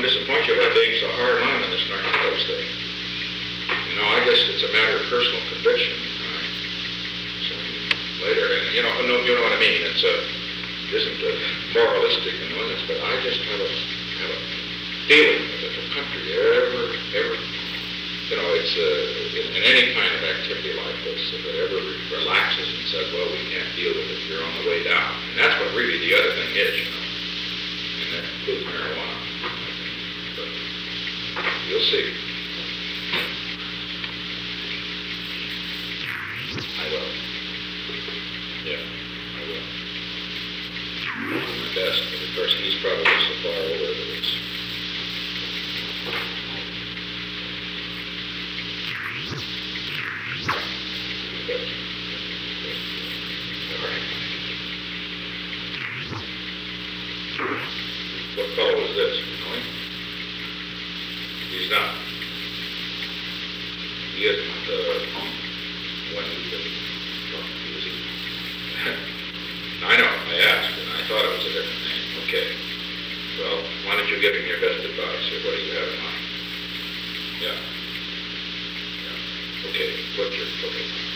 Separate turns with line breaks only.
I'm disappointed you about being so hard on this narcotics thing. You know, I guess it's a matter of personal conviction. So later, and you know what I mean. It isn't moralistic in one sense, but I just have a feeling that if a country ever, you know, it's in any kind of activity like this, if it ever relaxes and says, well, we can't deal with it, you're on the way down. And that's what really the other thing is, you know. And that includes marijuana, I think. But you'll see. I will. Yeah, I will. I'll do my best, but of course he's probably so far over that it's... What fellow is this? You know him? He's not. He isn't when he was he? I know, I asked, and I thought it was a different name. Okay. Well, why don't you give him your best advice, or what do you have in mind? Yeah. Okay, okay.